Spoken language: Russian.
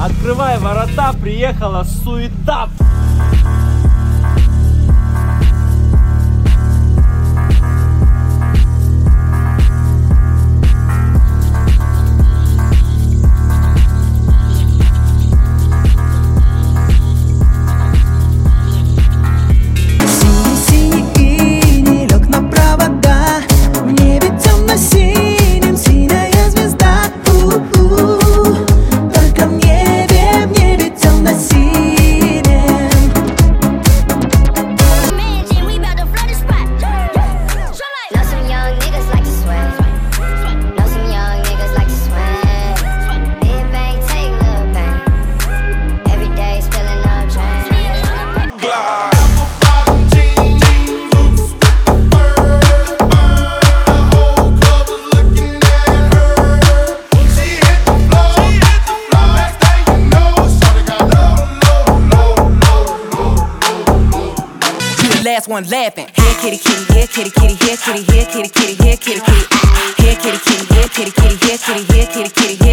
Открывай ворота, приехала суета. Last one laughing. Here kitty kitty, here kitty kitty, here kitty, here kitty kitty, here kitty kitty, here kitty kitty, here kitty kitty, here kitty, here kitty kitty, here